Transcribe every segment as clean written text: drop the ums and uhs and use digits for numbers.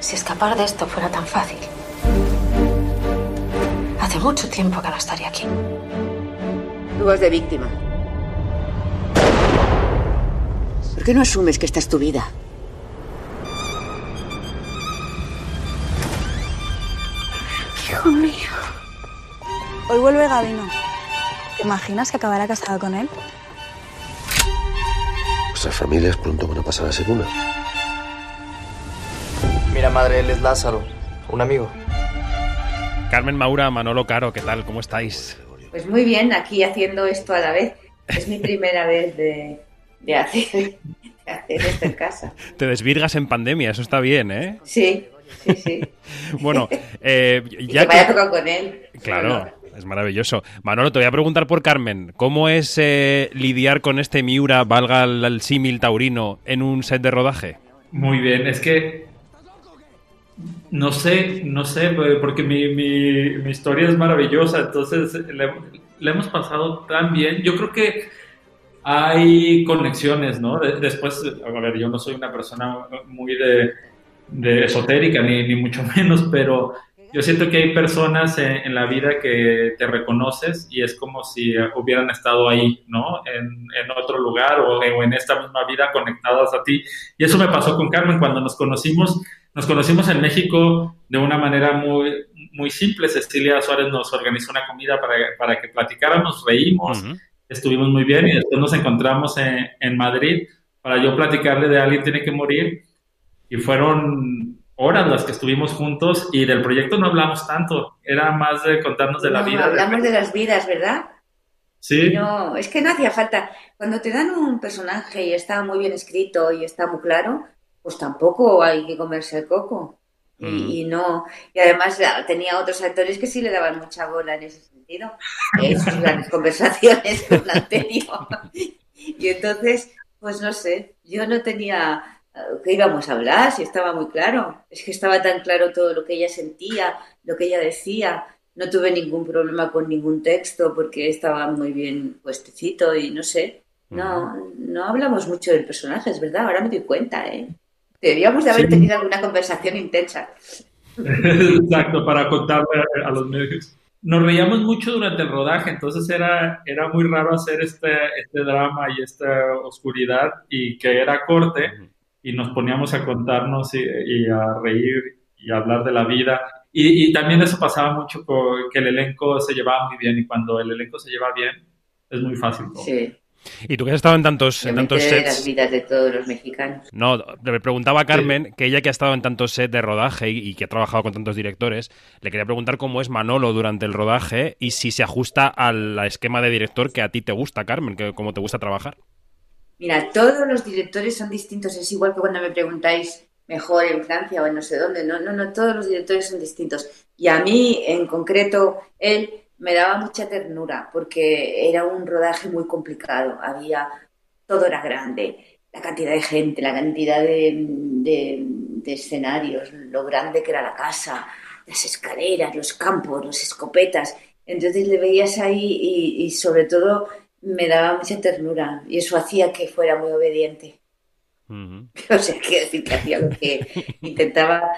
Si escapar de esto fuera tan fácil, hace mucho tiempo que no estaría aquí. Tú vas de víctima. ¿Por qué no asumes que esta es tu vida? Hijo mío. Hoy vuelve Gabino. ¿Te imaginas que acabará casado con él? Nuestras familias pronto van a pasar a ser una. Mira, madre, él es Lázaro, un amigo. Carmen Maura, Manolo Caro, ¿qué tal? ¿Cómo estáis? Pues muy bien, aquí haciendo esto a la vez. Es mi primera vez de hacer esto en casa. Te desvirgas en pandemia, eso está bien, ¿eh? Sí. Bueno, y ya que me haya tocado con él. Claro, es maravilloso. Manolo, te voy a preguntar por Carmen. ¿Cómo es lidiar con este Miura, valga el símil taurino, en un set de rodaje? Muy bien, es que no sé, porque mi historia es maravillosa, entonces le hemos pasado tan bien. Yo creo que hay conexiones, ¿no? Después, a ver, yo no soy una persona muy de esotérica, ni mucho menos, pero yo siento que hay personas en la vida que te reconoces y es como si hubieran estado ahí, ¿no? En otro lugar o en esta misma vida conectadas a ti. Y eso me pasó con Carmen cuando nos conocimos en México de una manera muy, muy simple. Cecilia Suárez nos organizó una comida para que platicáramos, reímos, estuvimos muy bien y después nos encontramos en Madrid para yo platicarle de Alguien tiene que morir y fueron horas las que estuvimos juntos y del proyecto no hablamos tanto, era más de contarnos de la vida. Hablamos de las vidas, ¿verdad? Sí. No, es que no hacía falta. Cuando te dan un personaje y está muy bien escrito y está muy claro, pues tampoco hay que comerse el coco. Y no, y además tenía otros actores que sí le daban mucha bola en ese sentido. Sus grandes conversaciones con Antonio. Y entonces, pues no sé, yo no tenía qué íbamos a hablar, si estaba muy claro. Es que estaba tan claro todo lo que ella sentía, lo que ella decía. No tuve ningún problema con ningún texto porque estaba muy bien puestecito y no sé. No hablamos mucho del personaje, es verdad, ahora me doy cuenta, ¿eh? Deberíamos de haber tenido alguna conversación intensa. Exacto, para contarle a los medios. Nos reíamos mucho durante el rodaje, entonces era muy raro hacer este drama y esta oscuridad y que era corte y nos poníamos a contarnos y a reír y a hablar de la vida. Y también eso pasaba mucho que el elenco se llevaba muy bien y cuando el elenco se lleva bien es muy fácil todo. Sí. Y tú que has estado en tantos sets... de las vidas de todos los mexicanos. No, le preguntaba a Carmen, que ella que ha estado en tantos sets de rodaje y que ha trabajado con tantos directores, le quería preguntar cómo es Manolo durante el rodaje y si se ajusta al esquema de director que a ti te gusta, Carmen, que cómo te gusta trabajar. Mira, todos los directores son distintos, es igual que cuando me preguntáis mejor en Francia o en no sé dónde, no, todos los directores son distintos. Y a mí, en concreto, él me daba mucha ternura porque era un rodaje muy complicado. Todo era grande, la cantidad de gente, la cantidad de escenarios, lo grande que era la casa, las escaleras, los campos, las escopetas. Entonces le veías ahí y sobre todo me daba mucha ternura y eso hacía que fuera muy obediente. O sea, quiero decir que hacía lo que intentaba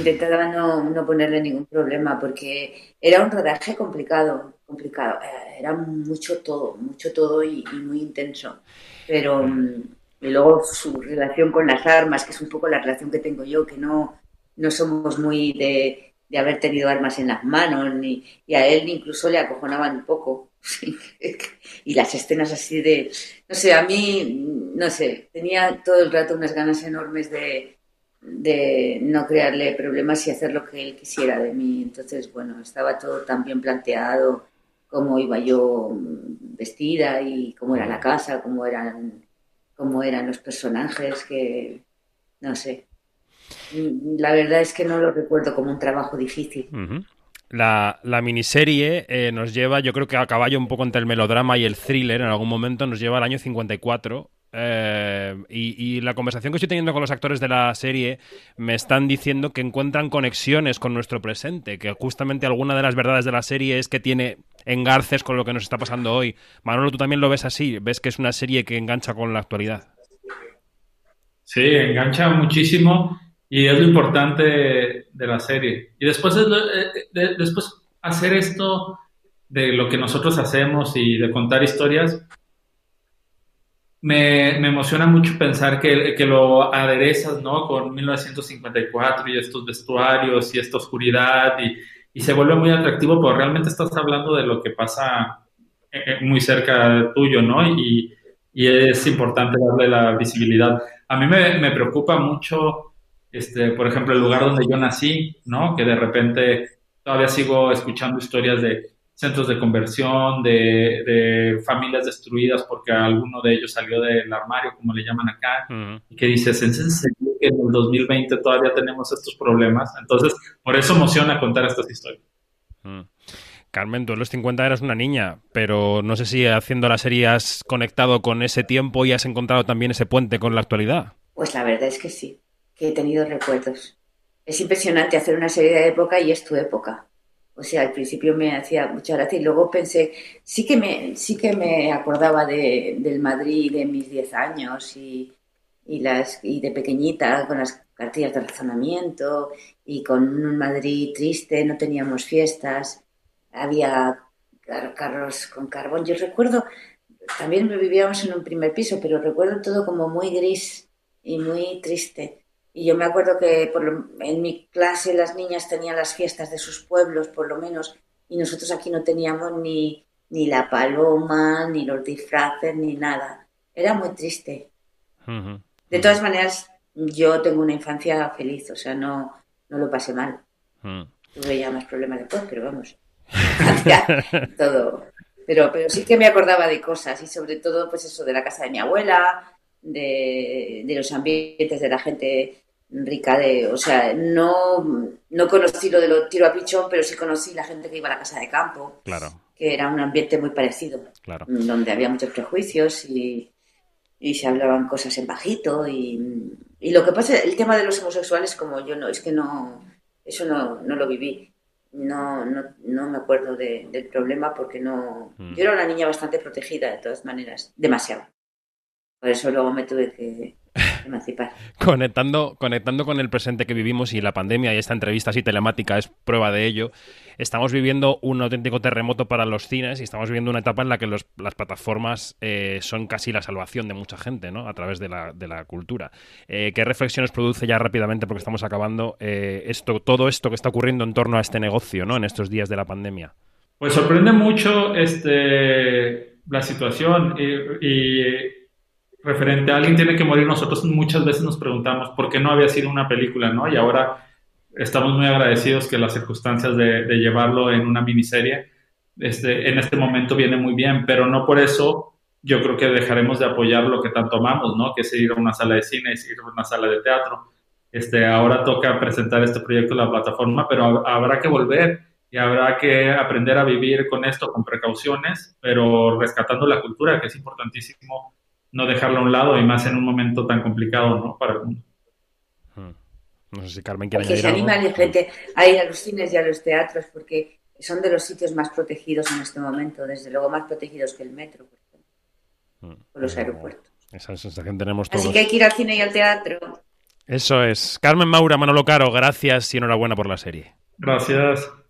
no ponerle ningún problema porque era un rodaje complicado, era mucho todo y muy intenso, pero y luego su relación con las armas, que es un poco la relación que tengo yo, que no somos muy de haber tenido armas en las manos, y a él incluso le acojonaban un poco. Y las escenas así de... No sé, a mí, no sé, tenía todo el rato unas ganas enormes de no crearle problemas y hacer lo que él quisiera de mí. Entonces, bueno, estaba todo tan bien planteado, cómo iba yo vestida y cómo era la casa, cómo eran los personajes, que no sé. La verdad es que no lo recuerdo como un trabajo difícil. La miniserie nos lleva, yo creo que a caballo un poco entre el melodrama y el thriller, en algún momento nos lleva al año 54. Y la conversación que estoy teniendo con los actores de la serie me están diciendo que encuentran conexiones con nuestro presente, que justamente alguna de las verdades de la serie es que tiene engarces con lo que nos está pasando hoy. Manolo, ¿tú también lo ves así? ¿Ves que es una serie que engancha con la actualidad? Sí, engancha muchísimo Y es lo importante de la serie. Y después, después hacer esto de lo que nosotros hacemos y de contar historias, me emociona mucho pensar que lo aderezas, ¿no? Con 1954 y estos vestuarios y esta oscuridad y se vuelve muy atractivo, pero realmente estás hablando de lo que pasa muy cerca tuyo, ¿no? Y es importante darle la visibilidad. A mí me preocupa mucho, por ejemplo, el lugar donde yo nací, ¿no? Que de repente todavía sigo escuchando historias de centros de conversión, de familias destruidas porque alguno de ellos salió del armario, como le llaman acá, y que dices, ¿en serio que en el 2020 todavía tenemos estos problemas? Entonces, por eso emociona contar estas historias. Carmen, tú en los 50 eras una niña, pero no sé si haciendo la serie has conectado con ese tiempo y has encontrado también ese puente con la actualidad. Pues la verdad es que sí, que he tenido recuerdos. Es impresionante hacer una serie de época y es tu época. O sea, al principio me hacía mucha gracia y luego pensé, sí que me acordaba del Madrid de mis 10 años y de pequeñita con las cartillas de razonamiento y con un Madrid triste, no teníamos fiestas, había carros con carbón. Yo recuerdo, también vivíamos en un primer piso, pero recuerdo todo como muy gris y muy triste. Y yo me acuerdo que en mi clase las niñas tenían las fiestas de sus pueblos, por lo menos, y nosotros aquí no teníamos ni la paloma, ni los disfraces, ni nada. Era muy triste. De todas maneras, yo tengo una infancia feliz, o sea, no lo pasé mal. Tuve ya más problemas después, pero vamos. Todo. Pero sí que me acordaba de cosas, y sobre todo, pues eso, de la casa de mi abuela, de los ambientes de la gente rica, o sea, no conocí lo de los tiro a pichón, pero sí conocí la gente que iba a la casa de campo, claro, que era un ambiente muy parecido, claro, donde había muchos prejuicios y se hablaban cosas en bajito y lo que pasa, el tema de los homosexuales, como yo no, es que no, eso no lo viví, no me acuerdo del problema porque no, yo era una niña bastante protegida de todas maneras, demasiado. Por eso luego me tuve que emancipar. Conectando con el presente que vivimos, y la pandemia y esta entrevista así telemática es prueba de ello, estamos viviendo un auténtico terremoto para los cines y estamos viviendo una etapa en la que las plataformas son casi la salvación de mucha gente, ¿no? A través de la cultura. ¿Qué reflexiones produce ya rápidamente, porque estamos acabando, todo esto que está ocurriendo en torno a este negocio, ¿no? En estos días de la pandemia? Pues sorprende mucho la situación y referente a alguien tiene que morir, nosotros muchas veces nos preguntamos por qué no había sido una película, ¿no? Y ahora estamos muy agradecidos que las circunstancias de llevarlo en una miniserie en este momento viene muy bien, pero no por eso yo creo que dejaremos de apoyar lo que tanto amamos, ¿no? Que es ir a una sala de cine, es ir a una sala de teatro. Ahora toca presentar este proyecto en la plataforma, pero habrá que volver y habrá que aprender a vivir con esto con precauciones, pero rescatando la cultura, que es importantísimo no dejarlo a un lado, y más en un momento tan complicado, ¿no? Para el mundo. No sé si Carmen quiere añadir algo. Que se anima a la gente a ir a los cines y a los teatros, porque son de los sitios más protegidos en este momento, desde luego más protegidos que el metro, por ejemplo, o los aeropuertos. Esa sensación tenemos todos. Así que hay que ir al cine y al teatro. Eso es. Carmen Maura, Manolo Caro, gracias y enhorabuena por la serie. Gracias.